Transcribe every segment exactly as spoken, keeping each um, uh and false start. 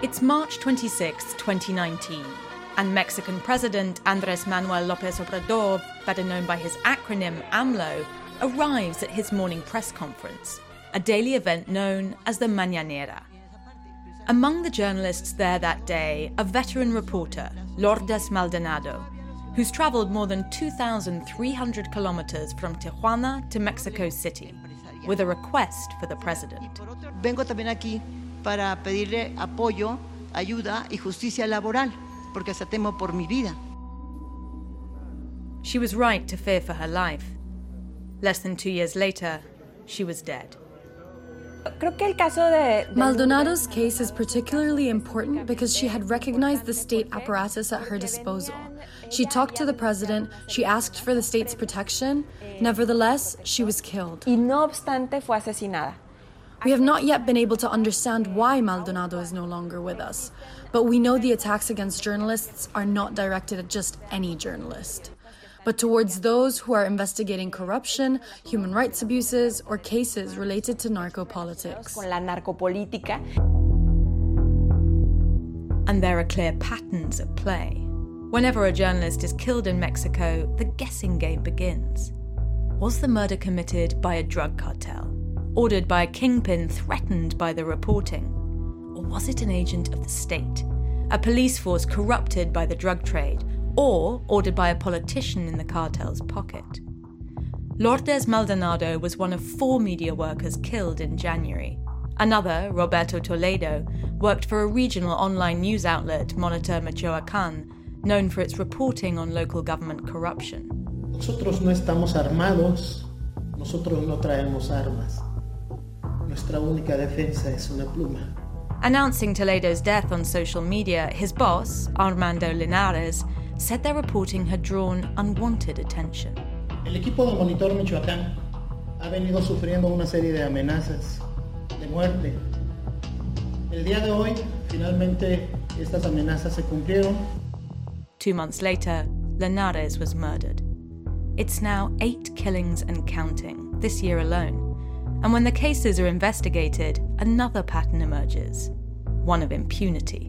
It's March twenty-sixth, twenty nineteen, and Mexican President Andrés Manuel López Obrador, better known by his acronym AMLO, arrives at his morning press conference, a daily event known as the Mañanera. Among the journalists there that day, a veteran reporter, Lourdes Maldonado, who's travelled more than two thousand three hundred kilometres from Tijuana to Mexico City, with a request for the president. Vengo también aquí para pedirle apoyo, ayuda y justicia laboral, porque hasta temo por mi vida. She was right to fear for her life. Less than two years later, she was dead. Maldonado's case is particularly important because she had recognized the state apparatus at her disposal. She talked to the president, she asked for the state's protection. Nevertheless, she was killed. Y no obstante fue asesinada. We have not yet been able to understand why Maldonado is no longer with us, but we know the attacks against journalists are not directed at just any journalist, but towards those who are investigating corruption, human rights abuses, or cases related to narco-politics. Con la narcopolítica. And there are clear patterns at play. Whenever a journalist is killed in Mexico, the guessing game begins. Was the murder committed by a drug cartel, ordered by a kingpin threatened by the reporting? Or was it an agent of the state, a police force corrupted by the drug trade, or ordered by a politician in the cartel's pocket? Lourdes Maldonado was one of four media workers killed in January. Another, Roberto Toledo, worked for a regional online news outlet, Monitor Michoacán, known for its reporting on local government corruption. Nosotros no estamos armados, nosotros no traemos armas. Nuestra única defensa es una pluma. Announcing Toledo's death on social media, his boss, Armando Linares, said their reporting had drawn unwanted attention. El equipo de Monitor Michoacán ha venido sufriendo una serie de amenazas de muerte. El día de hoy, finalmente, estas amenazas se cumplieron. Two months later, Linares was murdered. It's now eight killings and counting, this year alone. And when the cases are investigated, another pattern emerges, one of impunity.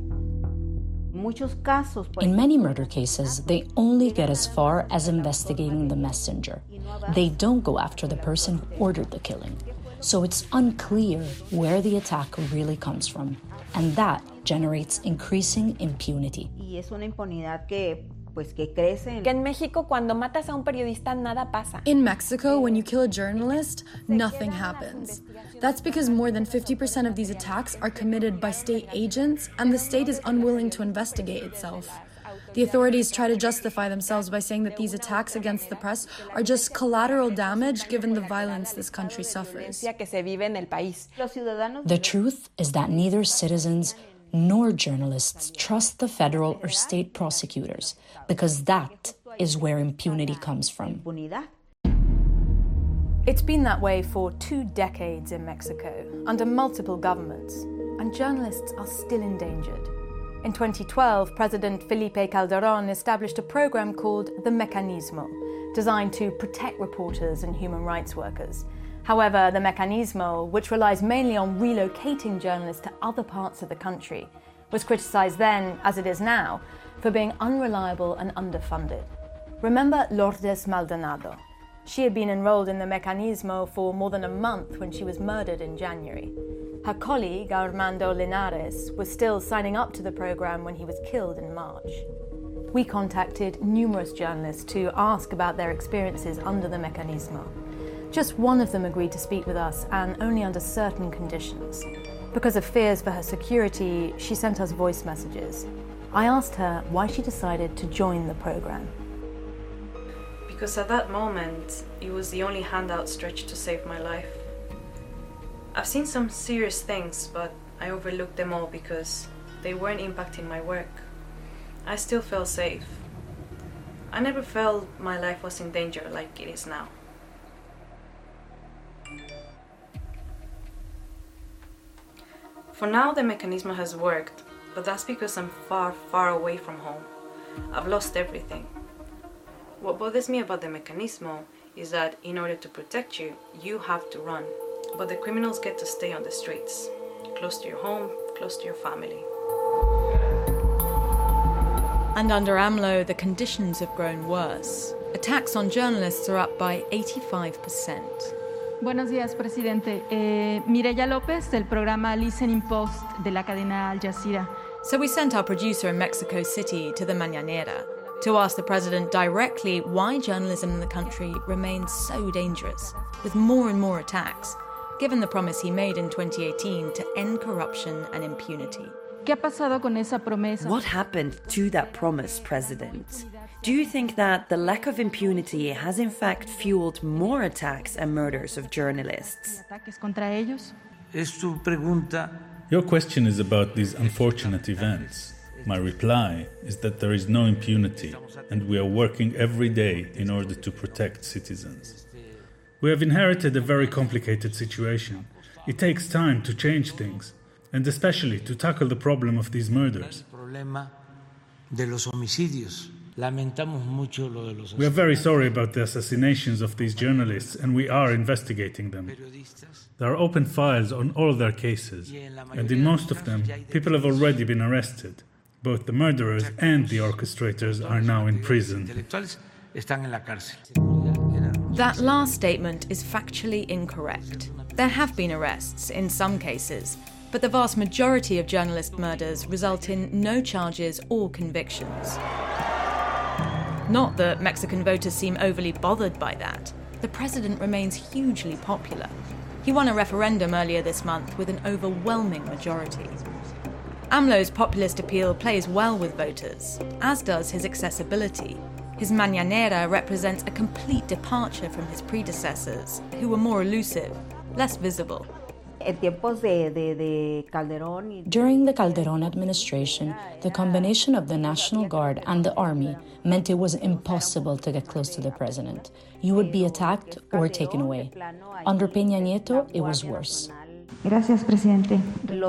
In many murder cases, they only get as far as investigating the messenger. They don't go after the person who ordered the killing. So it's unclear where the attack really comes from. And that generates increasing impunity. Que en México, cuando matas a un periodista, nada pasa. In Mexico, when you kill a journalist, nothing happens. That's because more than fifty percent of these attacks are committed by state agents, and the state is unwilling to investigate itself. The authorities try to justify themselves by saying that these attacks against the press are just collateral damage given the violence this country suffers. The truth is that neither citizens nor journalists trust the federal or state prosecutors, because that is where impunity comes from. It's been that way for two decades in Mexico, under multiple governments, and journalists are still endangered. In twenty twelve, President Felipe Calderón established a program called the Mecanismo, designed to protect reporters and human rights workers. However, the Mecanismo, which relies mainly on relocating journalists to other parts of the country, was criticised then, as it is now, for being unreliable and underfunded. Remember Lourdes Maldonado. She had been enrolled in the Mecanismo for more than a month when she was murdered in January. Her colleague, Armando Linares, was still signing up to the program when he was killed in March. We contacted numerous journalists to ask about their experiences under the Mecanismo. Just one of them agreed to speak with us, and only under certain conditions. Because of fears for her security, she sent us voice messages. I asked her why she decided to join the program. Because at that moment, it was the only hand outstretched to save my life. I've seen some serious things, but I overlooked them all because they weren't impacting my work. I still felt safe. I never felt my life was in danger like it is now. For now, the Mecanismo has worked, but that's because I'm far, far away from home. I've lost everything. What bothers me about the Mecanismo is that in order to protect you, you have to run. But the criminals get to stay on the streets, close to your home, close to your family. And under AMLO, the conditions have grown worse. Attacks on journalists are up by eighty-five percent. Buenos días, presidente. Eh, Mireya López, del programa Listening Post de la cadena Al Jazeera. So we sent our producer in Mexico City to the Mañanera to ask the president directly why journalism in the country remains so dangerous, with more and more attacks, given the promise he made in twenty eighteen to end corruption and impunity. ¿Qué ha pasado con esa promesa? What happened to that promise, President? Do you think that the lack of impunity has in fact fueled more attacks and murders of journalists? ¿Ataques contra ellos? Es tu pregunta. Your question is about these unfortunate events. My reply is that there is no impunity, and we are working every day in order to protect citizens. We have inherited a very complicated situation. It takes time to change things, and especially to tackle the problem of these murders. We are very sorry about the assassinations of these journalists, and we are investigating them. There are open files on all their cases, and in most of them, people have already been arrested. Both the murderers and the orchestrators are now in prison. That last statement is factually incorrect. There have been arrests in some cases, but the vast majority of journalist murders result in no charges or convictions. Not that Mexican voters seem overly bothered by that. The president remains hugely popular. He won a referendum earlier this month with an overwhelming majority. AMLO's populist appeal plays well with voters, as does his accessibility. His Mañanera represents a complete departure from his predecessors, who were more elusive, less visible. During the Calderón administration, the combination of the National Guard and the army meant it was impossible to get close to the president. You would be attacked or taken away. Under Peña Nieto, it was worse. Gracias, presidente.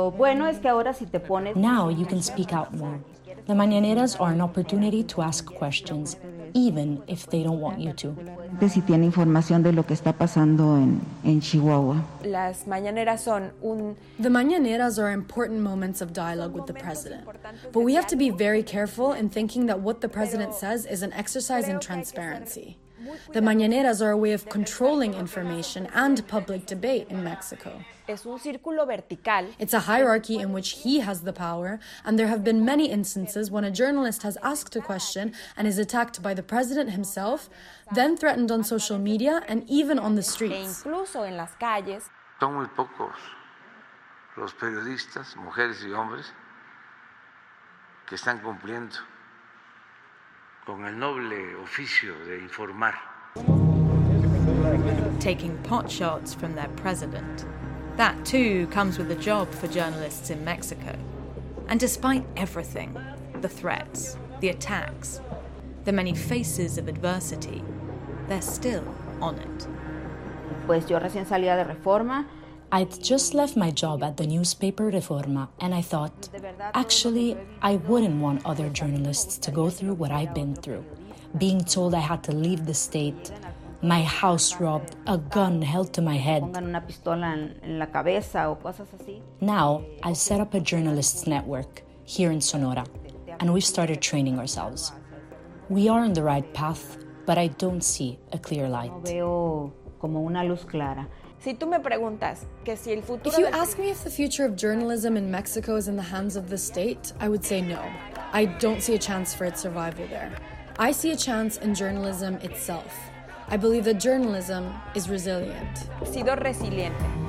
Now you can speak out more. The Mañaneras are an opportunity to ask questions, even if they don't want you to. Si tiene información de lo que está pasando en, en Chihuahua. Las mañaneras son un... The Mañaneras are important moments of dialogue with the president. But we have to be very careful in thinking that what the president says is an exercise in transparency. The Mañaneras are a way of controlling information and public debate in Mexico. Es un círculo vertical. It's a hierarchy in which he has the power, and there have been many instances when a journalist has asked a question and is attacked by the president himself, then threatened on social media and even on the streets. E incluso en las calles. Son muy pocos los periodistas, mujeres y hombres, que están cumpliendo con el noble oficio de informar. Taking potshots from their president. That, too, comes with a job for journalists in Mexico. And despite everything, the threats, the attacks, the many faces of adversity, they're still on it. Pues yo recién salía de Reforma. I'd just left my job at the newspaper Reforma, and I thought, actually, I wouldn't want other journalists to go through what I've been through. Being told I had to leave the state, my house robbed, a gun held to my head. Now, I've set up a journalists network here in Sonora, and we've started training ourselves. We are on the right path, but I don't see a clear light. Si tú me preguntas que si el futuro If you ask me if the future of journalism in Mexico is in the hands of the state, I would say no. I don't see a chance for its survival there. I see a chance in journalism itself. I believe that journalism is resilient. Sido resiliente.